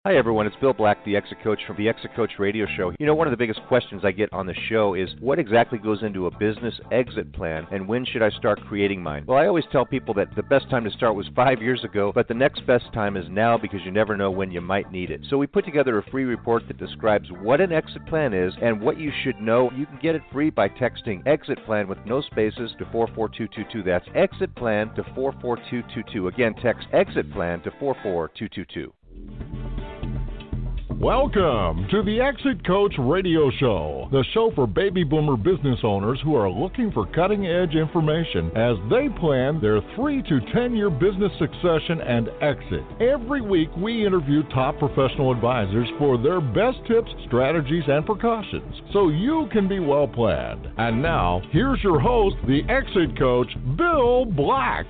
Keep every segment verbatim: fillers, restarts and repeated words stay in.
Hi, everyone. It's Bill Black, the Exit Coach from the Exit Coach Radio Show. You know, one of the biggest questions I get on the show is what exactly goes into a business exit plan, and when should I start creating mine? Well, I always tell people that the best time to start was five years ago, but the next best time is now because you never know when you might need it. So we put together a free report that describes what an exit plan is and what you should know. You can get it free by texting exit plan with no spaces to four four two two two. That's exit plan to four four two two two. Again, text exit plan to four four two two two. Welcome to the Exit Coach Radio Show, the show for baby boomer business owners who are looking for cutting-edge information as they plan their three to ten-year business succession and exit. Every week, we interview top professional advisors for their best tips, strategies, and precautions, so you can be well-planned. And now, here's your host, the Exit Coach, Bill Black.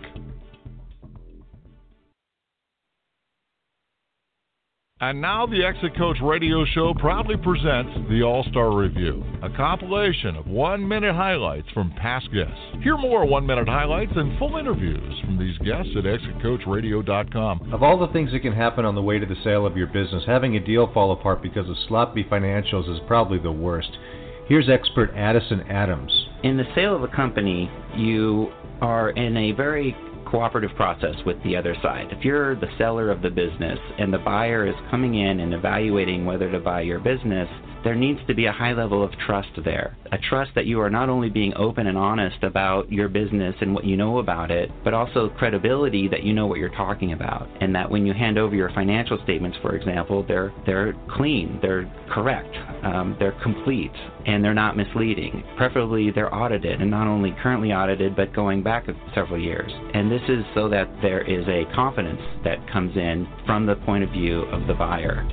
And now the Exit Coach Radio Show proudly presents the All-Star Review, a compilation of one-minute highlights from past guests. Hear more one-minute highlights and full interviews from these guests at exit coach radio dot com. Of all the things that can happen on the way to the sale of your business, having a deal fall apart because of sloppy financials is probably the worst. Here's expert Addison Adams. In the sale of a company, you are in a very cooperative process with the other side. If you're the seller of the business and the buyer is coming in and evaluating whether to buy your business, there needs to be a high level of trust there. A trust that you are not only being open and honest about your business and what you know about it, but also credibility that you know what you're talking about. And that when you hand over your financial statements, for example, they're they're clean, they're correct, um, they're complete, and they're not misleading. Preferably they're audited, and not only currently audited, but going back several years. And this is so that there is a confidence that comes in from the point of view of the buyer.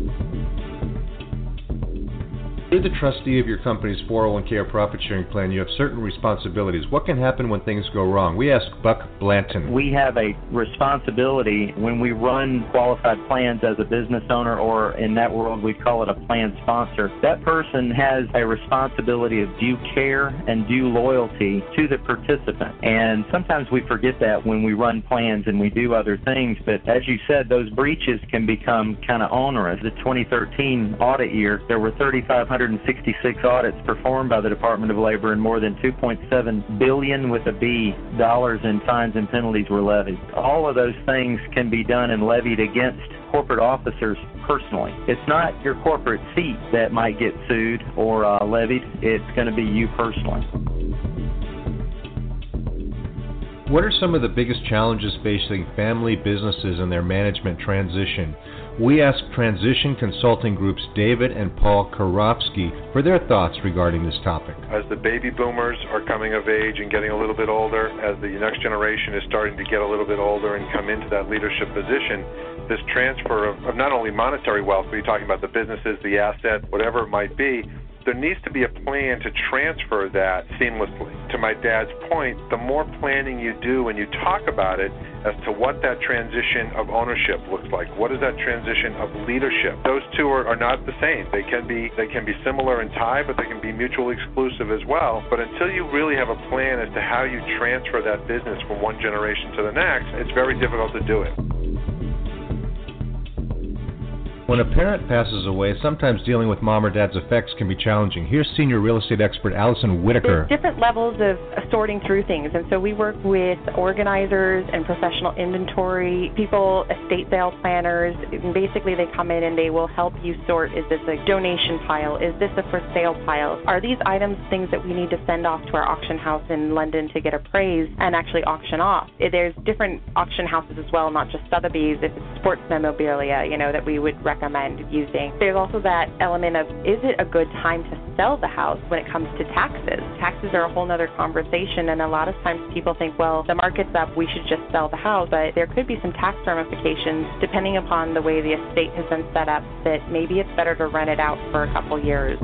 You're the trustee of your company's four oh one k or profit-sharing plan. You have certain responsibilities. What can happen when things go wrong? We ask Buck Blanton. We have a responsibility when we run qualified plans as a business owner, or in that world we call it a plan sponsor. That person has a responsibility of due care and due loyalty to the participant. And sometimes we forget that when we run plans and we do other things. But as you said, those breaches can become kind of onerous. The twenty thirteen audit year, there were three thousand five hundred sixty-six audits performed by the Department of Labor, and more than two point seven billion with a B dollars in fines and penalties were levied. All of those things can be done and levied against corporate officers personally. It's not your corporate seat that might get sued or uh, levied. It's going to be you personally. What are some of the biggest challenges facing family businesses in their management transition? We asked Transition Consulting Group's David and Paul Karofsky for their thoughts regarding this topic. As the baby boomers are coming of age and getting a little bit older, as the next generation is starting to get a little bit older and come into that leadership position, this transfer of, of not only monetary wealth, but you're talking about the businesses, the assets, whatever it might be, there needs to be a plan to transfer that seamlessly. To my dad's point, the more planning you do and you talk about it as to what that transition of ownership looks like, what is that transition of leadership? Those two are, are not the same. They can be they can be similar in tie, but they can be mutually exclusive as well. But until you really have a plan as to how you transfer that business from one generation to the next, it's very difficult to do it. When a parent passes away, sometimes dealing with mom or dad's effects can be challenging. Here's senior real estate expert Allison Whitaker. There's different levels of sorting through things, and so we work with organizers and professional inventory people, estate sale planners. And basically, they come in and they will help you sort, is this a donation pile? Is this a for sale pile? Are these items things that we need to send off to our auction house in London to get appraised and actually auction off? There's different auction houses as well, not just Sotheby's. If it's sports memorabilia, you know, that we would recommend recommend using. There's also that element of, is it a good time to sell the house when it comes to taxes? Taxes are a whole other conversation, and a lot of times people think, well, the market's up, we should just sell the house, but there could be some tax ramifications depending upon the way the estate has been set up, that maybe it's better to rent it out for a couple years.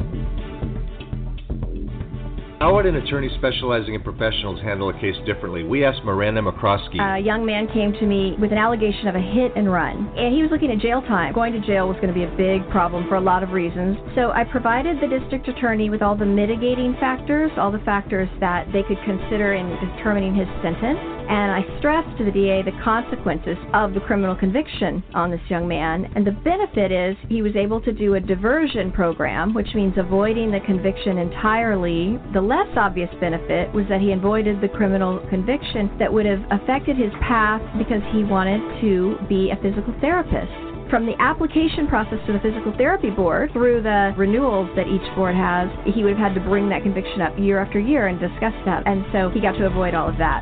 How would an attorney specializing in professionals handle a case differently? We asked Miranda McCroskey. A young man came to me with an allegation of a hit and run, and he was looking at jail time. Going to jail was going to be a big problem for a lot of reasons. So I provided the district attorney with all the mitigating factors, all the factors that they could consider in determining his sentence. And I stressed to the D A the consequences of the criminal conviction on this young man. And the benefit is he was able to do a diversion program, which means avoiding the conviction entirely. The less obvious benefit was that he avoided the criminal conviction that would have affected his path because he wanted to be a physical therapist. From the application process to the physical therapy board, through the renewals that each board has, he would have had to bring that conviction up year after year and discuss that. And so he got to avoid all of that.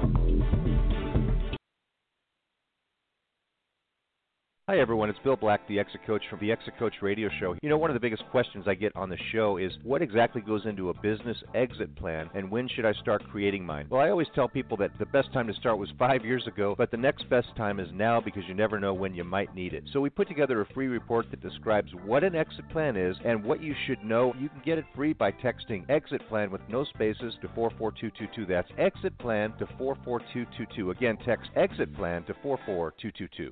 Hi everyone, it's Bill Black, the Exit Coach from the Exit Coach Radio Show. You know, one of the biggest questions I get on the show is what exactly goes into a business exit plan and when should I start creating mine? Well, I always tell people that the best time to start was five years ago, but the next best time is now because you never know when you might need it. So we put together a free report that describes what an exit plan is and what you should know. You can get it free by texting exit plan with no spaces to four four two two two. That's exit plan to four four two two two. Again, text exit plan to four four two two two.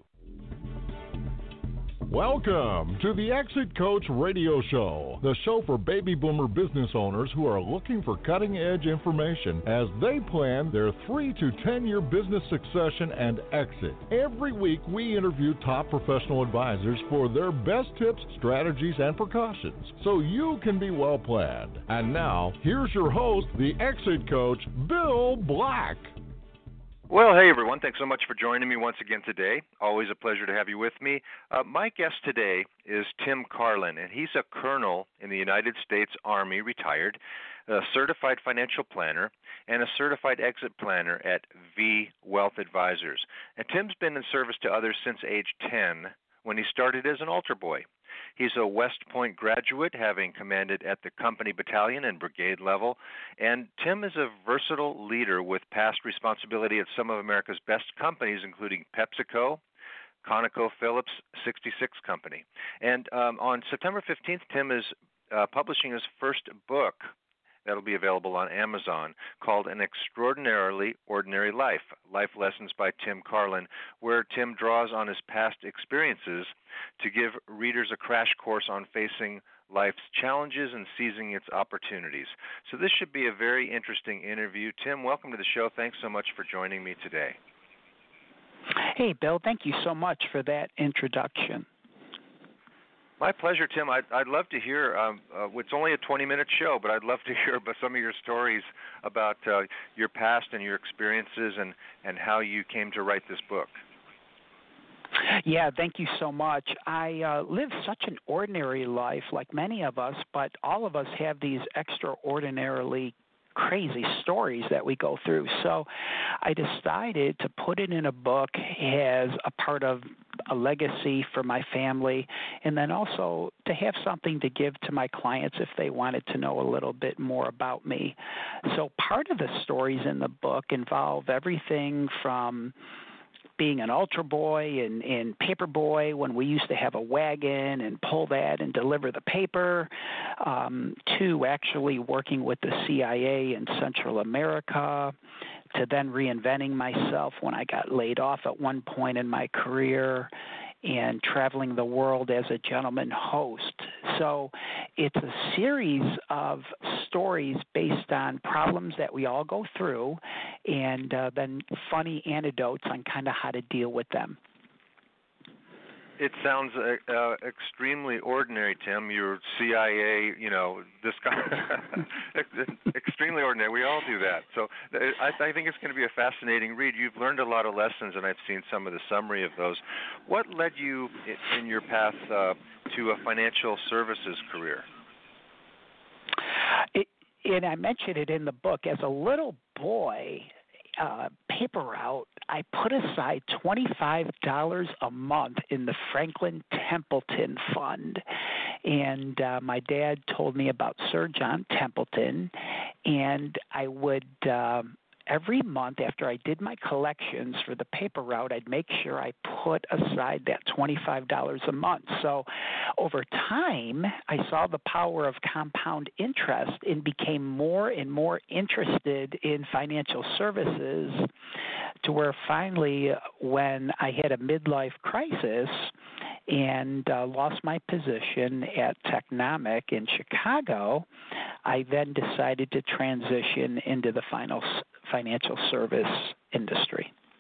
Welcome to the Exit Coach Radio Show, the show for baby boomer business owners who are looking for cutting-edge information as they plan their three to ten-year business succession and exit. Every week, we interview top professional advisors for their best tips, strategies, and precautions, so you can be well-planned. And now, here's your host, the Exit Coach, Bill Black. Well, hey, everyone. Thanks so much for joining me once again today. Always a pleasure to have you with me. Uh, my guest today is Tim Carlin, and he's a colonel in the United States Army, retired, a certified financial planner, and a certified exit planner at V Wealth Advisors. And Tim's been in service to others since age ten, when he started as an altar boy. He's a West Point graduate, having commanded at the company battalion and brigade level. And Tim is a versatile leader with past responsibility at some of America's best companies, including PepsiCo, ConocoPhillips sixty-six Company. And um, on September fifteenth, Tim is uh, publishing his first book that'll be available on Amazon, called An Extraordinarily Ordinary Life, Life Lessons by Tim Carlin, where Tim draws on his past experiences to give readers a crash course on facing life's challenges and seizing its opportunities. So this should be a very interesting interview. Tim, welcome to the show. Thanks so much for joining me today. Hey, Bill, thank you so much for that introduction. My pleasure, Tim. I'd, I'd love to hear, um, uh, it's only a twenty-minute show, but I'd love to hear about some of your stories about uh, your past and your experiences and, and how you came to write this book. Yeah, thank you so much. I uh, live such an ordinary life, like many of us, but all of us have these extraordinarily crazy stories that we go through. So I decided to put it in a book as a part of a legacy for my family, and then also to have something to give to my clients if they wanted to know a little bit more about me. So part of the stories in the book involve everything from being an altar boy and, and paper boy when we used to have a wagon and pull that and deliver the paper, um, to actually working with the C I A in Central America, to then reinventing myself when I got laid off at one point in my career, and traveling the world as a gentleman host. So it's a series of stories based on problems that we all go through, and uh, then funny anecdotes on kind of how to deal with them. It sounds uh, uh, extremely ordinary, Tim. You're C I A, you know, this guy, extremely ordinary. We all do that. So I, I think it's going to be a fascinating read. You've learned a lot of lessons, and I've seen some of the summary of those. What led you in your path uh, to a financial services career? It, and I mentioned it in the book. As a little boy, Uh, paper route, I put aside twenty-five dollars a month in the Franklin Templeton Fund. And uh, my dad told me about Sir John Templeton, and I would uh, every month after I did my collections for the paper route, I'd make sure I put aside that twenty-five dollars a month. So over time, I saw the power of compound interest and became more and more interested in financial services, to where finally, when I had a midlife crisis and uh, lost my position at Technomic in Chicago, I then decided to transition into the final financial service industry.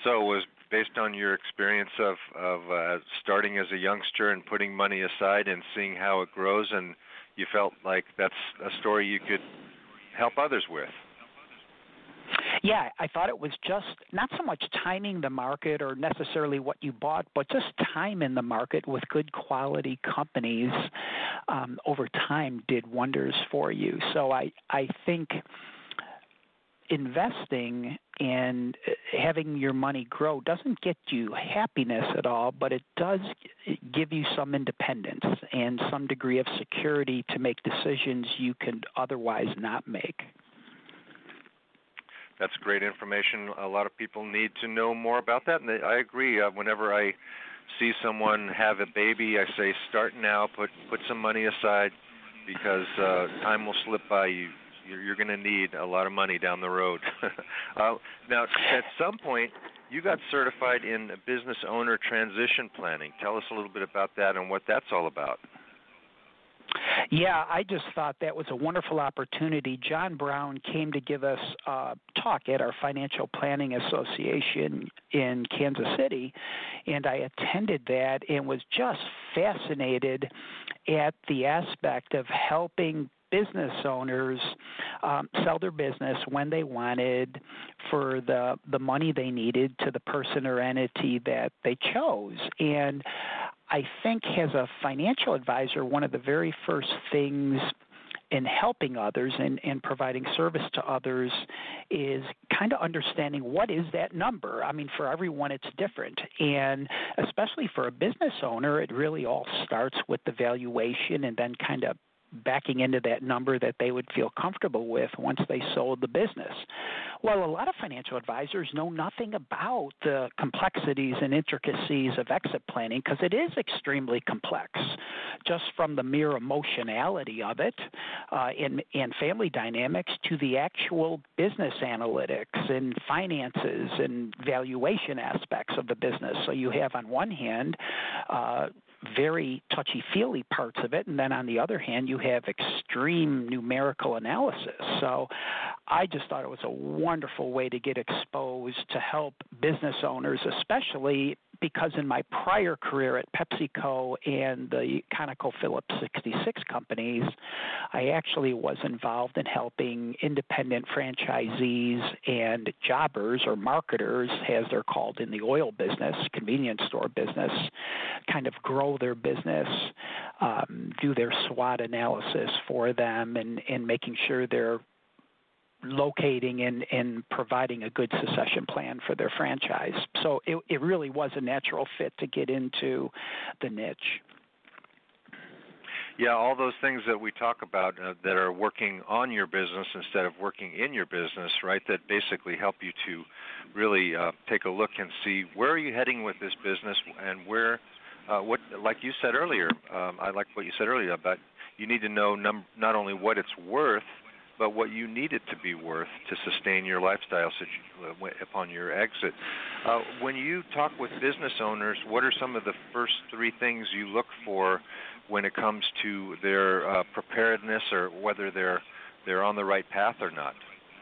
So it was based on your experience of, of uh, starting as a youngster and putting money aside and seeing how it grows, and you felt like that's a story you could help others with. Yeah, I thought it was just not so much timing the market or necessarily what you bought, but just time in the market with good quality companies um, over time did wonders for you. So I, I think investing and having your money grow doesn't get you happiness at all, but it does give you some independence and some degree of security to make decisions you could otherwise not make. That's great information. A lot of people need to know more about that, and I agree. Uh, whenever I see someone have a baby, I say start now, put put some money aside, because uh, time will slip by you. You're, you're going to need a lot of money down the road. uh, now, at some point, you got certified in business owner transition planning. Tell us a little bit about that and what that's all about. Yeah, I just thought that was a wonderful opportunity. John Brown came to give us a talk at our Financial Planning Association in Kansas City, and I attended that and was just fascinated at the aspect of helping business owners um, sell their business when they wanted for the the money they needed to the person or entity that they chose. And I think as a financial advisor, one of the very first things in helping others and, and providing service to others is kind of understanding what is that number. I mean, for everyone it's different. And especially for a business owner, it really all starts with the valuation and then kind of backing into that number that they would feel comfortable with once they sold the business. Well, a lot of financial advisors know nothing about the complexities and intricacies of exit planning because it is extremely complex, just from the mere emotionality of it uh, and, and family dynamics to the actual business analytics and finances and valuation aspects of the business. So you have on one hand uh, very touchy-feely parts of it, and then on the other hand, you have extreme numerical analysis. So I just thought it was a wonderful way to get exposed to help business owners, especially because in my prior career at PepsiCo and the ConocoPhillips sixty-six companies, I actually was involved in helping independent franchisees and jobbers or marketers, as they're called in the oil business, convenience store business, kind of grow their business, um, do their SWOT analysis for them, and, and making sure they're locating and, and providing a good succession plan for their franchise. So it, it really was a natural fit to get into the niche. Yeah, all those things that we talk about uh, that are working on your business instead of working in your business, right, that basically help you to really uh, take a look and see where are you heading with this business and where, uh, what, like you said earlier, um, I like what you said earlier about you need to know num- not only what it's worth, but what you need it to be worth to sustain your lifestyle situ- upon your exit. Uh, when you talk with business owners, what are some of the first three things you look for when it comes to their uh, preparedness or whether they're they're on the right path or not?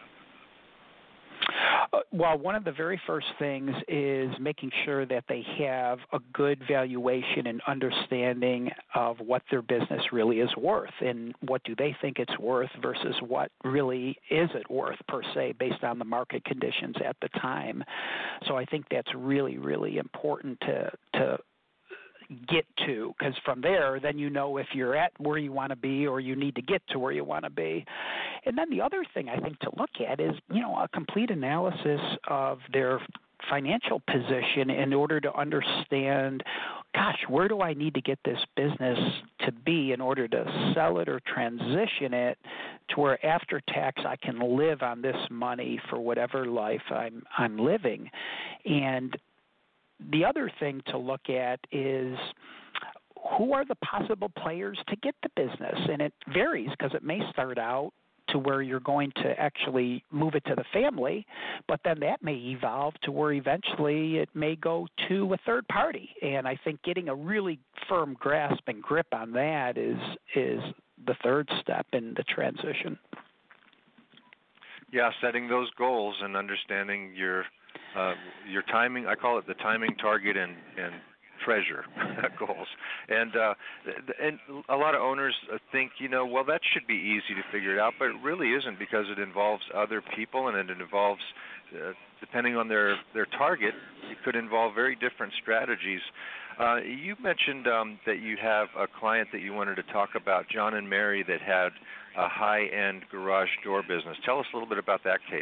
Uh, well, one of the very first things is making sure that they have a good valuation and understanding of what their business really is worth and what do they think it's worth versus what really is it worth per se based on the market conditions at the time. So I think that's really, really important to to get to, because from there, then you know if you're at where you want to be or you need to get to where you want to be. And then the other thing I think to look at is, you know, a complete analysis of their financial position in order to understand, gosh, where do I need to get this business to be in order to sell it or transition it to where after tax I can live on this money for whatever life I'm I'm living. And the other thing to look at is who are the possible players to get the business? And it varies because it may start out to where you're going to actually move it to the family, but then that may evolve to where eventually it may go to a third party. And I think getting a really firm grasp and grip on that is is the third step in the transition. Yeah, setting those goals and understanding your uh, your timing. I call it the timing, target, and and treasure goals. And uh, and a lot of owners think, you know, well, that should be easy to figure it out, but it really isn't, because it involves other people, and it involves, uh, depending on their, their target, it could involve very different strategies. Uh, you mentioned um, that you have a client that you wanted to talk about, John and Mary, that had a high-end garage door business. Tell us a little bit about that case.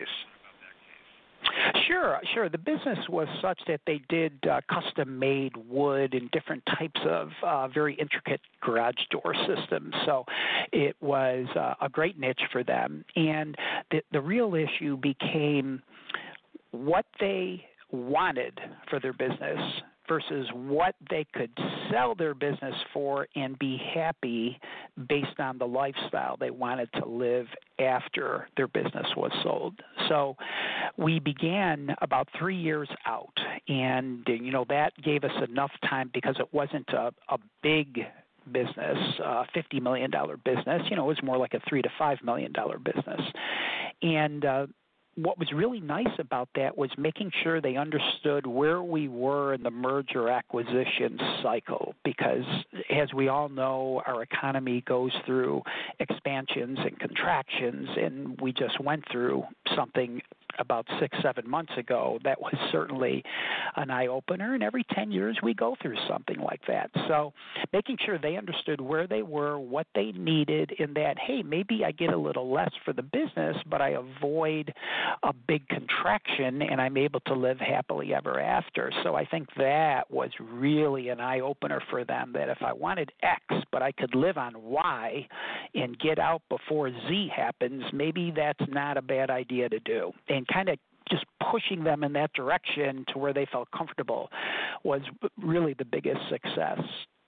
Sure, sure. The business was such that they did uh, custom-made wood and different types of uh, very intricate garage door systems. So it was uh, a great niche for them. And the, the real issue became what they wanted for their business versus what they could sell their business for and be happy based on the lifestyle they wanted to live after their business was sold. So we began about three years out, and you know that gave us enough time because it wasn't a, a big business, uh, fifty million dollars business. You know, it was more like a three to five million dollars business. And uh, what was really nice about that was making sure they understood where we were in the merger acquisition cycle, because as we all know, our economy goes through expansions and contractions, and we just went through something about six, seven months ago that was certainly an eye-opener, and every ten years we go through something like that. So making sure they understood where they were, what they needed, in that, hey, maybe I get a little less for the business, but I avoid a big contraction, and I'm able to live happily ever after. So I think that was really an eye-opener for them, that if I wanted X, but I could live on Y and get out before Z happens, maybe that's not a bad idea to do. And kind of just pushing them in that direction to where they felt comfortable was really the biggest success.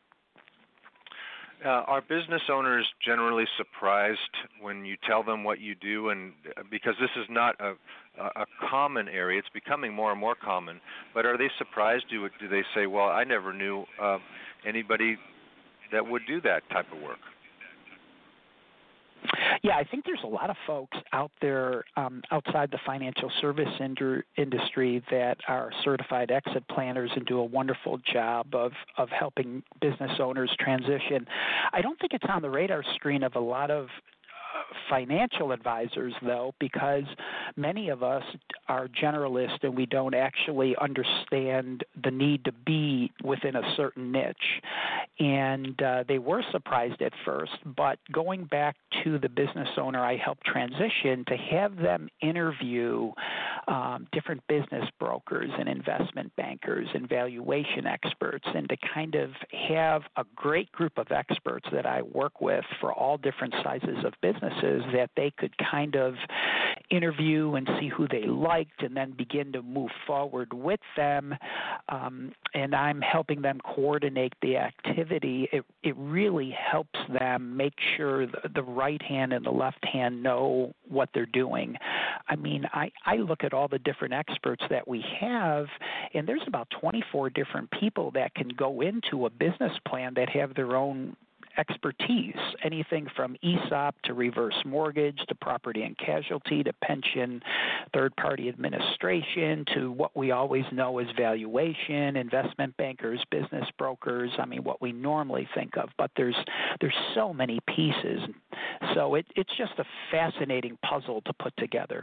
Uh, are business owners generally surprised when you tell them what you do? And because this is not a, a common area, it's becoming more and more common, but are they surprised? Do, do they say, well, I never knew uh, anybody that would do that type of work? Yeah, I think there's a lot of folks out there um, outside the financial service indu- industry that are certified exit planners and do a wonderful job of, of helping business owners transition. I don't think it's on the radar screen of a lot of financial advisors, though, because many of us are generalists and we don't actually understand the need to be within a certain niche. And uh, they were surprised at first, but going back to the business owner I helped transition, to have them interview um, different business brokers and investment bankers and valuation experts, and to kind of have a great group of experts that I work with for all different sizes of businesses that they could kind of interview and see who they liked and then begin to move forward with them. Um, and I'm helping them coordinate the activity. It, it really helps them make sure the, the right hand and the left hand know what they're doing. I mean, I, I look at all the different experts that we have, and there's about twenty-four different people that can go into a business plan that have their own expertise, anything from E S O P to reverse mortgage to property and casualty to pension, third-party administration to what we always know as valuation, investment bankers, business brokers, I mean, what we normally think of. But there's there's so many pieces. So it, it's just a fascinating puzzle to put together.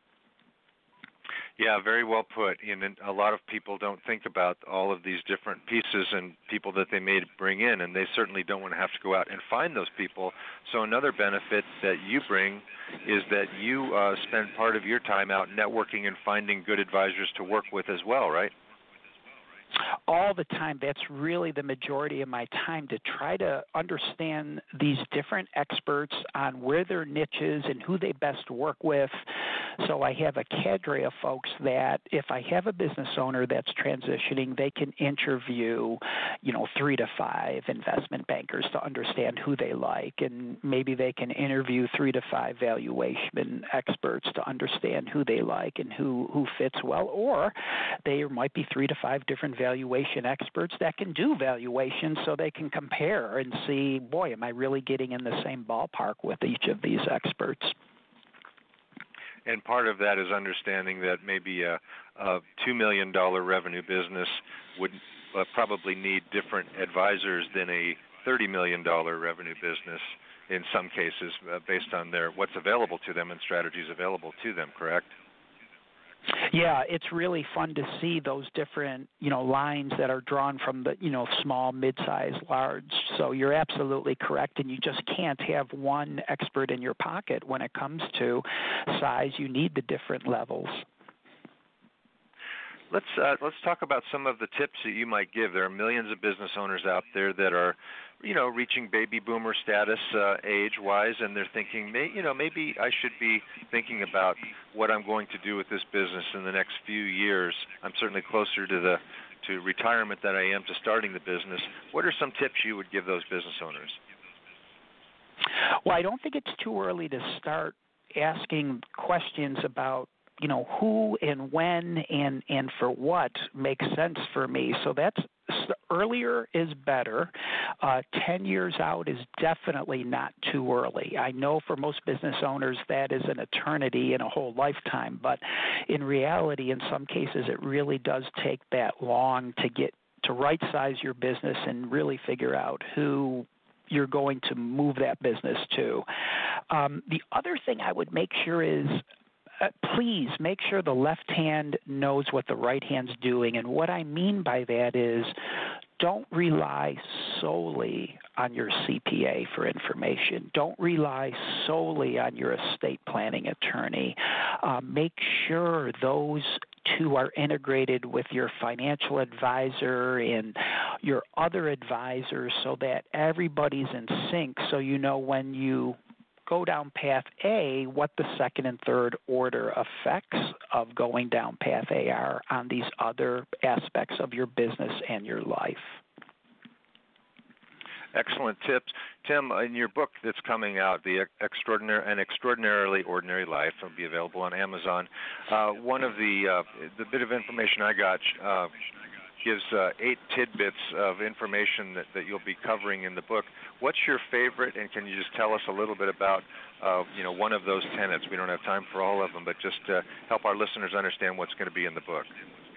Yeah, very well put. And a lot of people don't think about all of these different pieces and people that they may bring in, and they certainly don't want to have to go out and find those people. So another benefit that you bring is that you uh, spend part of your time out networking and finding good advisors to work with as well, right? All the time. That's really the majority of my time, to try to understand these different experts on where their niches and who they best work with. So I have a cadre of folks that if I have a business owner that's transitioning, they can interview, you know, three to five investment bankers to understand who they like, and maybe they can interview three to five valuation experts to understand who they like and who, who fits well, or there might be three to five different valuation experts that can do valuation so they can compare and see, boy, am I really getting in the same ballpark with each of these experts? And part of that is understanding that maybe a, a two million dollars revenue business would uh, probably need different advisors than a thirty million dollars revenue business in some cases, uh, based on their what's available to them and strategies available to them, correct? Yeah, it's really fun to see those different, you know, lines that are drawn from the, you know, small, mid-size, large. So you're absolutely correct, and you just can't have one expert in your pocket when it comes to size. You need the different levels. Let's uh, let's talk about some of the tips that you might give. There are millions of business owners out there that are, you know, reaching baby boomer status uh, age-wise, and they're thinking, may, you know, maybe I should be thinking about what I'm going to do with this business in the next few years. I'm certainly closer to the to retirement than I am to starting the business. What are some tips you would give those business owners? Well, I don't think it's too early to start asking questions about, you know, who and when and, and for what makes sense for me. So that's earlier is better. Uh, ten years out is definitely not too early. I know for most business owners that is an eternity and a whole lifetime, but in reality, in some cases, it really does take that long to get to right size your business and really figure out who you're going to move that business to. Um, the other thing I would make sure is Uh, please make sure the left hand knows what the right hand's doing. And what I mean by that is don't rely solely on your C P A for information. Don't rely solely on your estate planning attorney. Uh, make sure those two are integrated with your financial advisor and your other advisors so that everybody's in sync, so you know when you go down path A, what the second and third order effects of going down path A are on these other aspects of your business and your life. Excellent tips. Tim, in your book that's coming out, The Extraordinary, An Extraordinarily Ordinary Life, will be available on Amazon. Uh, one of the, uh, the bit of information I got uh, gives uh, eight tidbits of information that, that you'll be covering in the book. What's your favorite, and can you just tell us a little bit about uh, you know, one of those tenets? We don't have time for all of them, but just uh, help our listeners understand what's going to be in the book.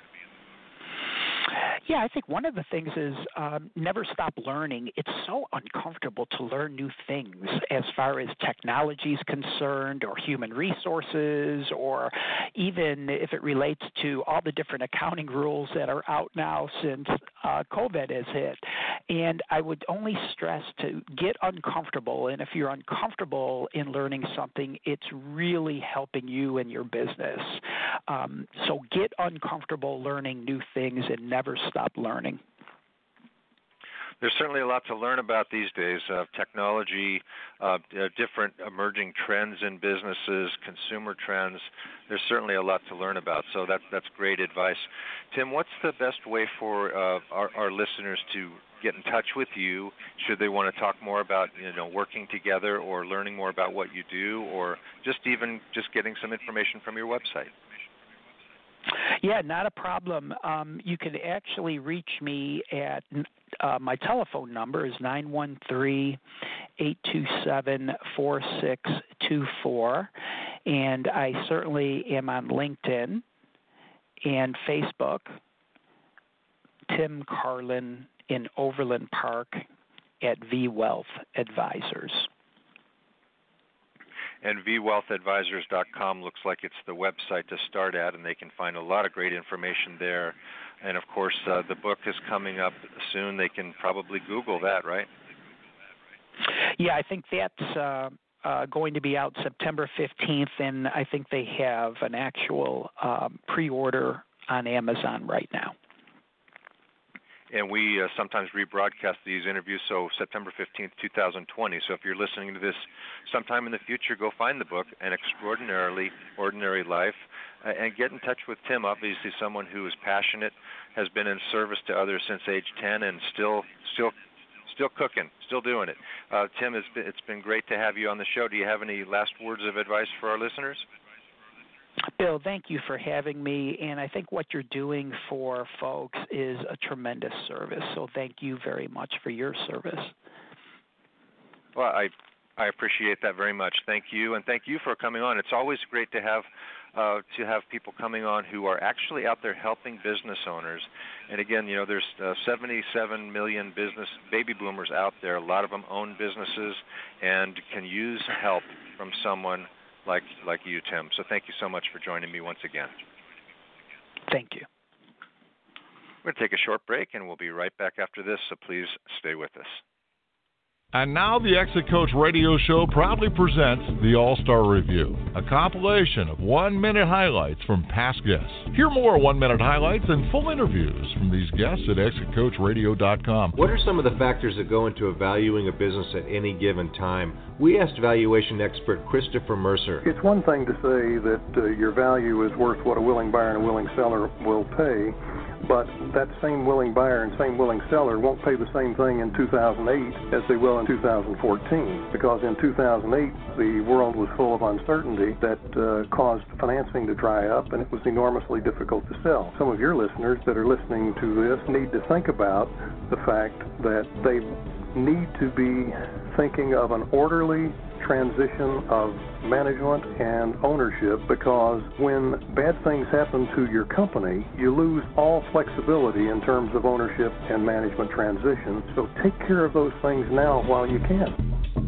Yeah, I think one of the things is um, never stop learning. It's so uncomfortable to learn new things as far as technology is concerned, or human resources, or even if it relates to all the different accounting rules that are out now since uh, COVID has hit. And I would only stress to get uncomfortable. And if you're uncomfortable in learning something, it's really helping you in your business. Um, so get uncomfortable learning new things and never stop learning. There's certainly a lot to learn about these days. Uh, technology, uh, uh, different emerging trends in businesses, consumer trends. There's certainly a lot to learn about. So that, that's great advice. Tim, what's the best way for uh, our, our listeners to get in touch with you should they want to talk more about, you know, working together or learning more about what you do, or just even just getting some information from your website? Yeah, not a problem. Um, you can actually reach me at uh, my telephone number is nine one three, eight two seven, four six two four, and I certainly am on LinkedIn and Facebook, Tim Carlin in Overland Park at V Wealth Advisors. And v wealth advisors dot com looks like it's the website to start at, and they can find a lot of great information there. And, of course, uh, the book is coming up soon. They can probably Google that, right? Yeah, I think that's uh, uh, going to be out September fifteenth, and I think they have an actual um, pre-order on Amazon right now. And we uh, sometimes rebroadcast these interviews, so September fifteenth, twenty twenty. So if you're listening to this sometime in the future, go find the book, An Extraordinarily Ordinary Life, uh, and get in touch with Tim, obviously someone who is passionate, has been in service to others since age ten, and still still, still cooking, still doing it. Uh, Tim, it's been, it's been great to have you on the show. Do you have any last words of advice for our listeners? Bill, thank you for having me, and I think what you're doing for folks is a tremendous service, so thank you very much for your service. Well, I I appreciate that very much. Thank you, and thank you for coming on. It's always great to have uh, to have people coming on who are actually out there helping business owners. And again, you know, there's uh, seventy-seven million business baby boomers out there. A lot of them own businesses and can use help from someone like like you, Tim. So thank you so much for joining me once again. Thank you. We're going to take a short break, and we'll be right back after this, so please stay with us. And now the Exit Coach Radio Show proudly presents the All-Star Review, a compilation of one-minute highlights from past guests. Hear more one-minute highlights and full interviews from these guests at exit coach radio dot com. What are some of the factors that go into evaluating a business at any given time? We asked valuation expert Christopher Mercer. It's one thing to say that uh, your value is worth what a willing buyer and a willing seller will pay, but that same willing buyer and same willing seller won't pay the same thing in two thousand eight as they will in two thousand fourteen, because in two thousand eight the world was full of uncertainty that uh, caused financing to dry up, and it was enormously difficult to sell. Some of your listeners that are listening to this need to think about the fact that they need to be thinking of an orderly transition of management and ownership, because when bad things happen to your company, you lose all flexibility in terms of ownership and management transition. So take care of those things now while you can.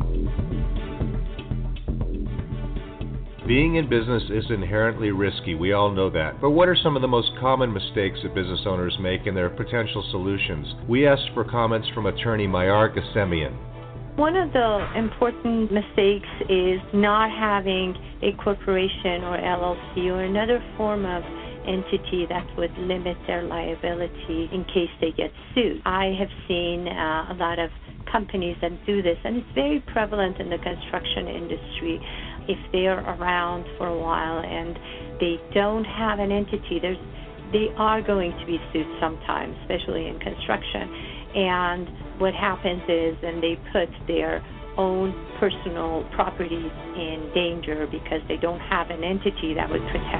Being in business is inherently risky, we all know that. But what are some of the most common mistakes that business owners make and their potential solutions? We asked for comments from attorney Mayar Gassemian. One of the important mistakes is not having a corporation or L L C or another form of entity that would limit their liability in case they get sued. I have seen uh, a lot of companies that do this, and it's very prevalent in the construction industry. If they're around for a while and they don't have an entity, there's, they are going to be sued sometimes, especially in construction. And what happens is then they put their own personal properties in danger because they don't have an entity that would protect